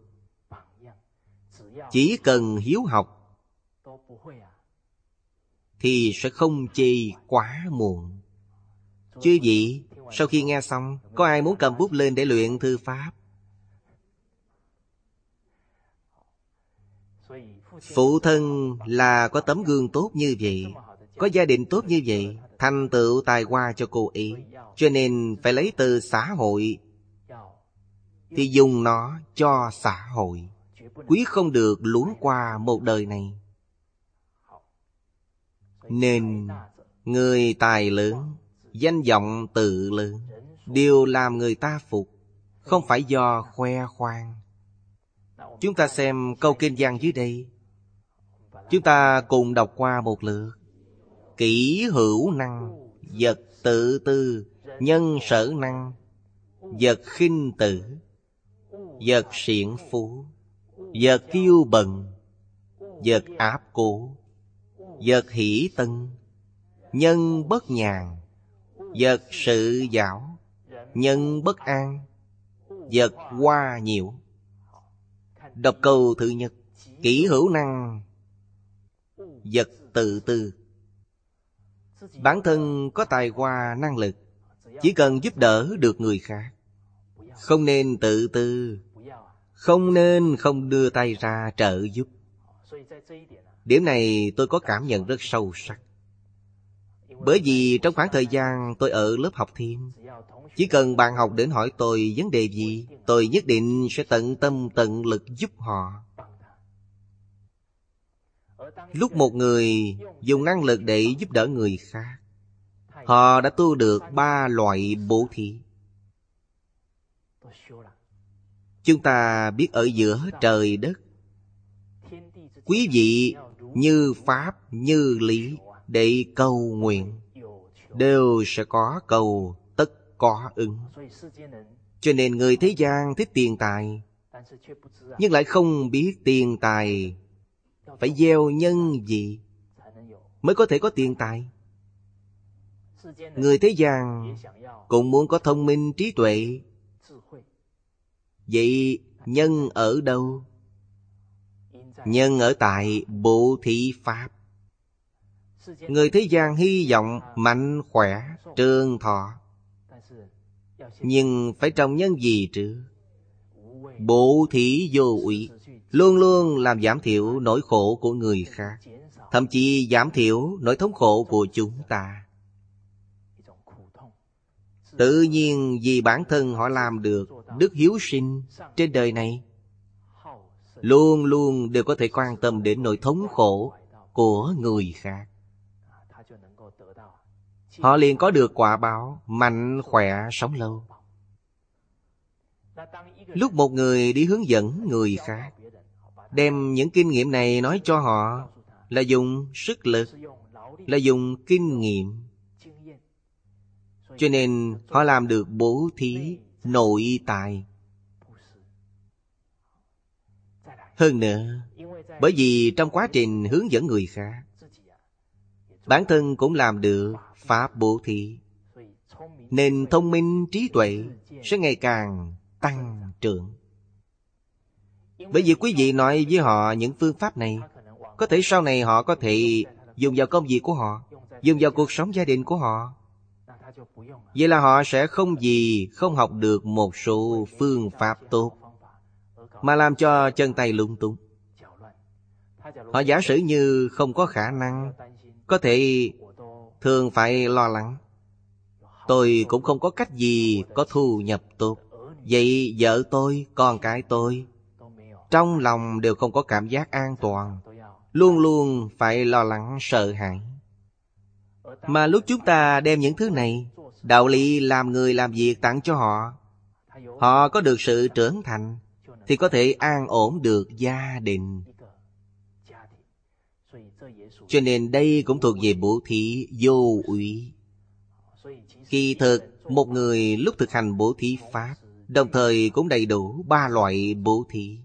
Chỉ cần hiếu học thì sẽ không chê quá muộn. Chứ gì, sau khi nghe xong, có ai muốn cầm bút lên để luyện thư pháp? Phụ thân là có tấm gương tốt như vậy, có gia đình tốt như vậy, thành tựu tài hoa cho cô ấy. Cho nên phải lấy từ xã hội thì dùng nó cho xã hội, quyết không được luống qua một đời này. Nên người tài lớn, danh vọng tự lớn, đều làm người ta phục, không phải do khoe khoang. Chúng ta xem câu kinh văn dưới đây, chúng ta cùng đọc qua một lượt. Kỷ hữu năng, vật tự tư, nhân sở năng, vật khinh tử, vật xiển phú, vật kiêu bần, vật áp cố, vật hỷ tân, nhân bất nhàn, vật sự giảo, nhân bất an, vật hoa nhiễu. Đọc câu thứ nhất. Kỷ hữu năng, vật tự tư. Bản thân có tài hoa năng lực, chỉ cần giúp đỡ được người khác. Không nên tự tư, không nên không đưa tay ra trợ giúp. Điểm này tôi có cảm nhận rất sâu sắc. Bởi vì trong khoảng thời gian tôi ở lớp học thêm, chỉ cần bạn học đến hỏi tôi vấn đề gì, tôi nhất định sẽ tận tâm tận lực giúp họ. Lúc một người dùng năng lực để giúp đỡ người khác, họ đã tu được ba loại bố thí. Chúng ta biết ở giữa trời đất, quý vị như pháp như lý để cầu nguyện, đều sẽ có cầu tất có ứng. Cho nên người thế gian thích tiền tài, nhưng lại không biết tiền tài phải gieo nhân gì mới có thể có tiền tài. Người thế gian cũng muốn có thông minh trí tuệ. Vậy nhân ở đâu? Nhân ở tại bố thí pháp. Người thế gian hy vọng mạnh khỏe, trường thọ, nhưng phải trồng nhân gì trước? Bố thí vô úy, luôn luôn làm giảm thiểu nỗi khổ của người khác, thậm chí giảm thiểu nỗi thống khổ của chúng ta. Tự nhiên vì bản thân họ làm được đức hiếu sinh trên đời này, luôn luôn đều có thể quan tâm đến nỗi thống khổ của người khác. Họ liền có được quả báo mạnh khỏe sống lâu. Lúc một người đi hướng dẫn người khác, đem những kinh nghiệm này nói cho họ, là dùng sức lực, là dùng kinh nghiệm. Cho nên họ làm được bố thí nội tại. Hơn nữa, bởi vì trong quá trình hướng dẫn người khác, bản thân cũng làm được pháp bố thí, nên thông minh trí tuệ sẽ ngày càng tăng trưởng. Bởi vì quý vị nói với họ những phương pháp này, có thể sau này họ có thể dùng vào công việc của họ, dùng vào cuộc sống gia đình của họ. Vậy là họ sẽ không gì không học được một số phương pháp tốt, mà làm cho chân tay lung tung. Họ giả sử như không có khả năng, có thể thường phải lo lắng. Tôi cũng không có cách gì có thu nhập tốt, vậy vợ tôi, con cái tôi trong lòng đều không có cảm giác an toàn, luôn luôn phải lo lắng sợ hãi. Mà lúc chúng ta đem những thứ này, đạo lý làm người làm việc tặng cho họ, họ có được sự trưởng thành, thì có thể an ổn được gia đình. Cho nên đây cũng thuộc về bố thí vô úy. Kỳ thực, một người lúc thực hành bố thí pháp, đồng thời cũng đầy đủ ba loại bố thí.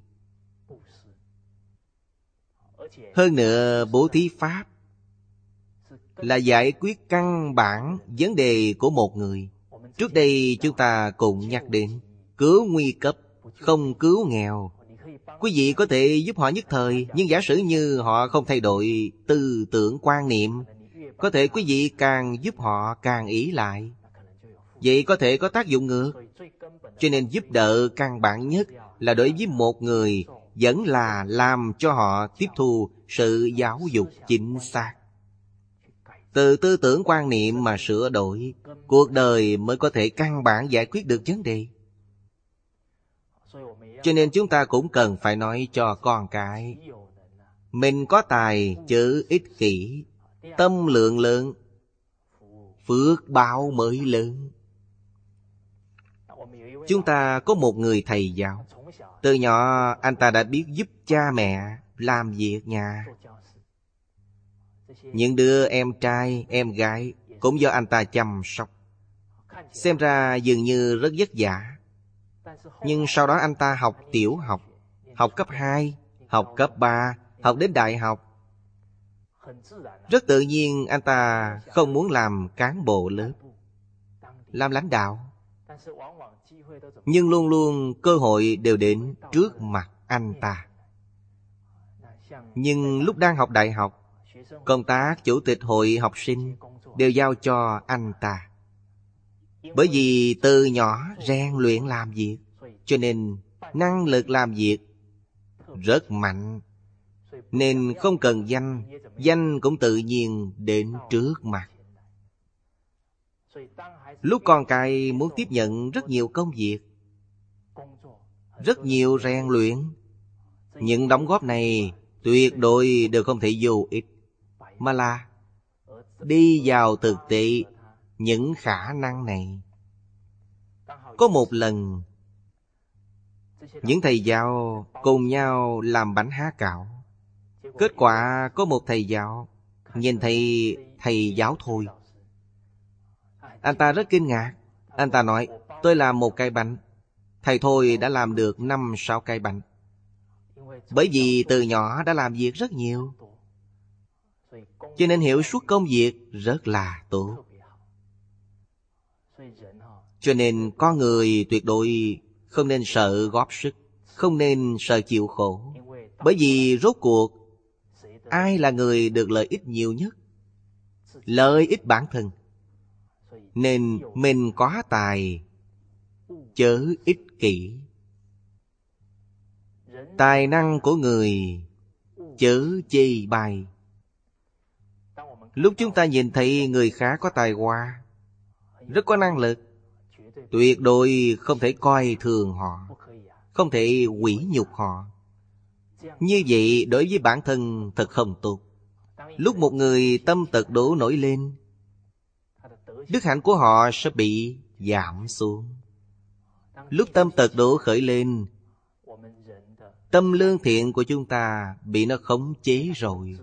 Hơn nữa, bố thí pháp là giải quyết căn bản vấn đề của một người. Trước đây chúng ta cũng nhắc đến cứu nguy cấp, không cứu nghèo. Quý vị có thể giúp họ nhất thời, nhưng giả sử như họ không thay đổi tư tưởng quan niệm, có thể quý vị càng giúp họ càng ỷ lại. Vậy có thể có tác dụng ngược. Cho nên giúp đỡ căn bản nhất là đối với một người vẫn là làm cho họ tiếp thu sự giáo dục chính xác. Từ tư tưởng quan niệm mà sửa đổi, cuộc đời mới có thể căn bản giải quyết được vấn đề. Cho nên chúng ta cũng cần phải nói cho con cái, mình có tài chớ ích kỷ, tâm lượng lớn, phước báo mới lớn. Chúng ta có một người thầy giáo, từ nhỏ anh ta đã biết giúp cha mẹ làm việc nhà. Những đứa em trai, em gái cũng do anh ta chăm sóc. Xem ra dường như rất vất vả. Nhưng sau đó anh ta học tiểu học, học cấp hai, học cấp ba, học đến đại học. Rất tự nhiên anh ta không muốn làm cán bộ lớp, làm lãnh đạo. Nhưng luôn luôn cơ hội đều đến trước mặt anh ta. Nhưng lúc đang học đại học, công tác chủ tịch hội học sinh đều giao cho anh ta. Bởi vì từ nhỏ rèn luyện làm việc, cho nên năng lực làm việc rất mạnh. Nên không cần danh, danh cũng tự nhiên đến trước mặt. Lúc con cái muốn tiếp nhận rất nhiều công việc, rất nhiều rèn luyện, những đóng góp này tuyệt đối đều không thể vô ích, mà là đi vào thực tế những khả năng này. Có một lần, những thầy giáo cùng nhau làm bánh há cạo. Kết quả có một thầy giáo nhìn thấy thầy giáo Thôi. Anh ta rất kinh ngạc. Anh ta nói, tôi làm một cái bánh, thầy Thôi đã làm được năm sáu cái bánh. Bởi vì từ nhỏ đã làm việc rất nhiều, cho nên hiệu suất công việc rất là tốt. Cho nên con người tuyệt đối không nên sợ góp sức, không nên sợ chịu khổ. Bởi vì rốt cuộc, ai là người được lợi ích nhiều nhất? Lợi ích bản thân. Nên mình có tài, chớ ích kỷ. Tài năng của người, chớ chê bai. Lúc chúng ta nhìn thấy người khác có tài hoa, rất có năng lực, tuyệt đối không thể coi thường họ, không thể hủy nhục họ. Như vậy đối với bản thân thật không tốt. Lúc một người tâm tật đổ nổi lên, đức hạnh của họ sẽ bị giảm xuống. Lúc tâm tật đổ khởi lên, tâm lương thiện của chúng ta bị nó khống chế rồi.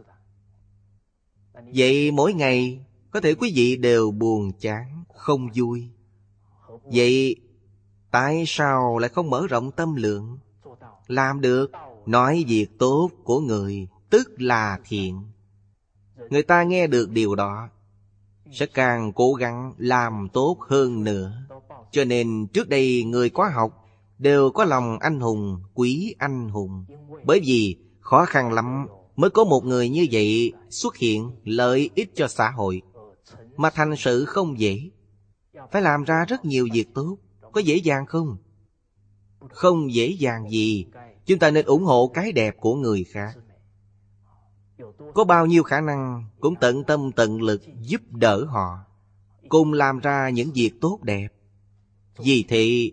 Vậy mỗi ngày có thể quý vị đều buồn chán, không vui. Vậy tại sao lại không mở rộng tâm lượng, làm được nói việc tốt của người, tức là thiện. Người ta nghe được điều đó sẽ càng cố gắng làm tốt hơn nữa. Cho nên trước đây người có học đều có lòng anh hùng, quý anh hùng. Bởi vì khó khăn lắm mới có một người như vậy xuất hiện lợi ích cho xã hội. Mà thành sự không dễ, phải làm ra rất nhiều việc tốt. Có dễ dàng không? Không dễ dàng gì. Chúng ta nên ủng hộ cái đẹp của người khác. Có bao nhiêu khả năng cũng tận tâm tận lực giúp đỡ họ, cùng làm ra những việc tốt đẹp. Vì thế,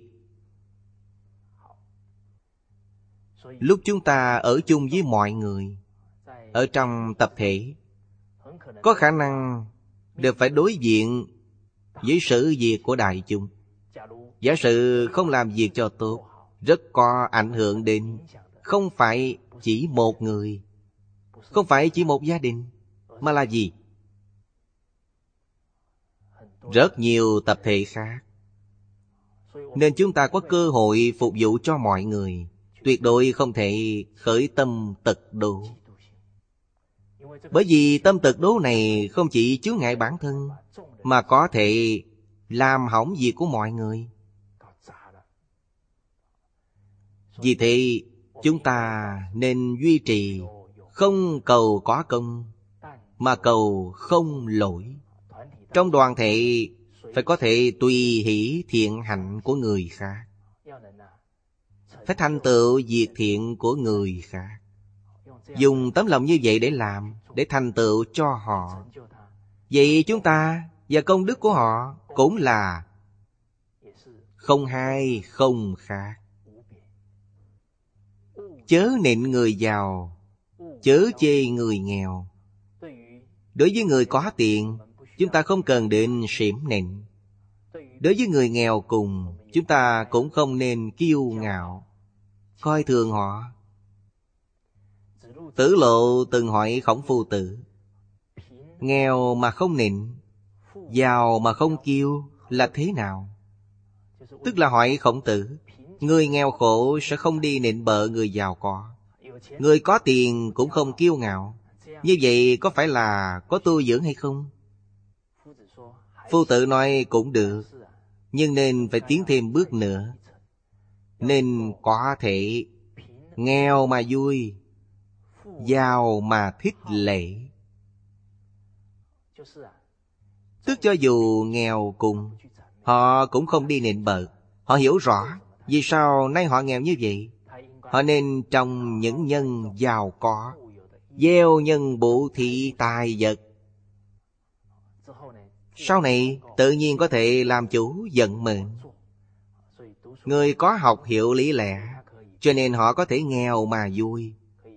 lúc chúng ta ở chung với mọi người, ở trong tập thể, có khả năng đều phải đối diện với sự việc của đại chúng. Giả sử không làm việc cho tốt, rất có ảnh hưởng đến không phải chỉ một người, không phải chỉ một gia đình, mà là gì? Rất nhiều tập thể khác. Nên chúng ta có cơ hội phục vụ cho mọi người, tuyệt đối không thể khởi tâm tật đố. Bởi vì tâm tật đố này không chỉ chướng ngại bản thân, mà có thể làm hỏng việc của mọi người. Vì thế chúng ta nên duy trì không cầu có công, mà cầu không lỗi. Trong đoàn thể phải có thể tùy hỷ thiện hạnh của người khác, phải thành tựu việc thiện của người khác. Dùng tấm lòng như vậy để làm, để thành tựu cho họ. Vậy chúng ta và công đức của họ cũng là không hai không khác. Chớ nịnh người giàu, chớ chê người nghèo. Đối với người có tiền, chúng ta không cần đến xỉm nịnh. Đối với người nghèo cùng, chúng ta cũng không nên kiêu ngạo, coi thường họ. Tử Lộ từng hỏi Khổng Phu Tử, nghèo mà không nịnh, giàu mà không kiêu là thế nào? Tức là hỏi Khổng Tử, người nghèo khổ sẽ không đi nịnh bợ người giàu có, người có tiền cũng không kiêu ngạo. Như vậy có phải là có tu dưỡng hay không? Phu Tử nói cũng được, nhưng nên phải tiến thêm bước nữa. Nên có thể nghèo mà vui, giàu mà thích lễ. Tức cho dù nghèo cùng, họ cũng không đi nịnh bợ. Họ hiểu rõ vì sao nay họ nghèo như vậy. Họ nên trồng những nhân giàu có, gieo nhân bổ thí tài vật. Sau này tự nhiên có thể làm chủ vận mệnh. Người có học hiểu lý lẽ, cho nên họ có thể nghèo mà vui,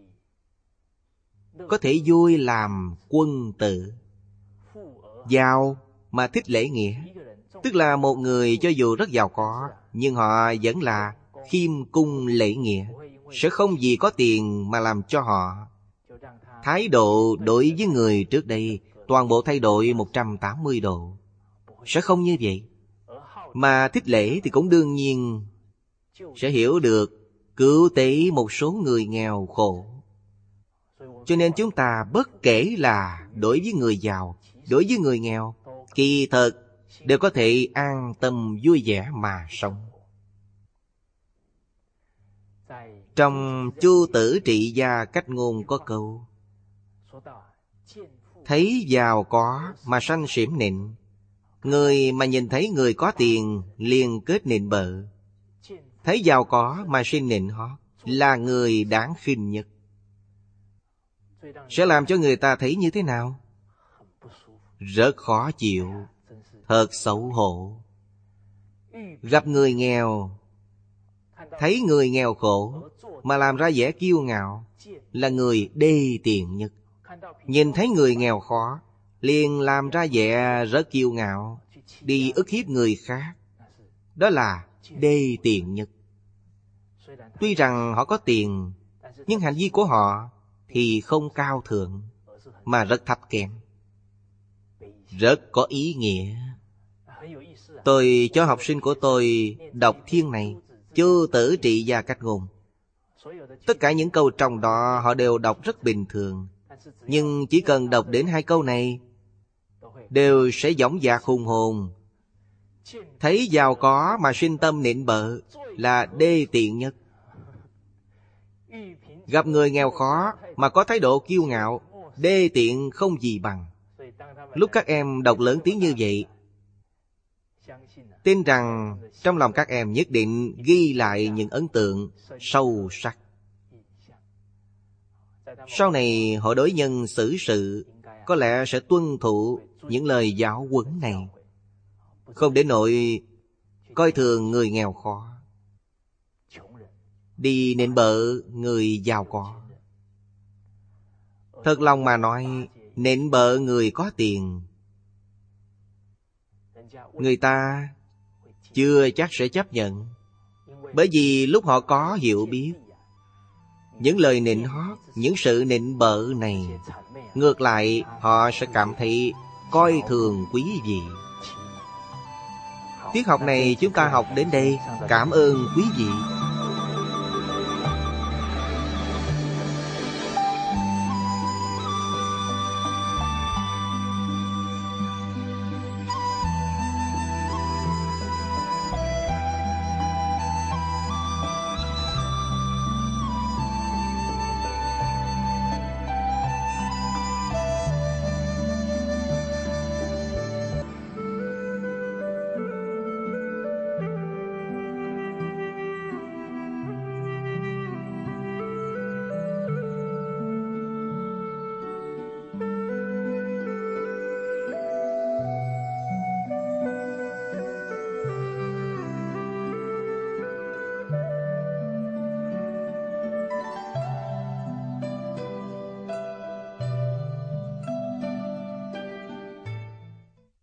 có thể vui làm quân tử. Giàu mà thích lễ nghĩa, tức là một người cho dù rất giàu có, nhưng họ vẫn là khiêm cung lễ nghĩa, sẽ không vì có tiền mà làm cho họ. Thái độ đối với người trước đây toàn bộ thay đổi một trăm tám mươi độ. Sẽ không như vậy. Mà thích lễ thì cũng đương nhiên sẽ hiểu được cứu tế một số người nghèo khổ. Cho nên chúng ta bất kể là đối với người giàu, đối với người nghèo, kỳ thật đều có thể an tâm vui vẻ mà sống. Trong Chu Tử Trị Gia Cách Ngôn có câu, thấy giàu có mà sanh xỉm nịnh, người mà nhìn thấy người có tiền liền kết nịnh bợ. Thấy giàu có mà sinh nịnh họ là người đáng khinh nhất. Sẽ làm cho người ta thấy như thế nào? Rất khó chịu, thật xấu hổ. Gặp người nghèo, thấy người nghèo khổ mà làm ra vẻ kiêu ngạo là người đê tiện nhất. Nhìn thấy người nghèo khó liền làm ra vẻ rất kiêu ngạo, đi ức hiếp người khác, đó là đê tiện nhất. Tuy rằng họ có tiền, nhưng hành vi của họ thì không cao thượng, mà rất thấp kém, rất có ý nghĩa. Tôi cho học sinh của tôi đọc thiên này, Chu Tử Trị Gia Cách Ngôn. Tất cả những câu trong đó họ đều đọc rất bình thường, nhưng chỉ cần đọc đến hai câu này đều sẽ dõng dạc hùng hồn. Thấy giàu có mà sinh tâm nịnh bợ là đê tiện nhất. Gặp người nghèo khó mà có thái độ kiêu ngạo, đê tiện không gì bằng. Lúc các em đọc lớn tiếng như vậy, tin rằng trong lòng các em nhất định ghi lại những ấn tượng sâu sắc. Sau này họ đối nhân xử sự có lẽ sẽ tuân thủ những lời giáo huấn này, không đến nỗi coi thường người nghèo khó, đi nịnh bợ người giàu có. Thật lòng mà nói, nịnh bợ người có tiền, người ta chưa chắc sẽ chấp nhận. Bởi vì lúc họ có hiểu biết, những lời nịnh hót, những sự nịnh bợ này, ngược lại họ sẽ cảm thấy coi thường quý vị. Tiết học này chúng ta học đến đây. Cảm ơn quý vị.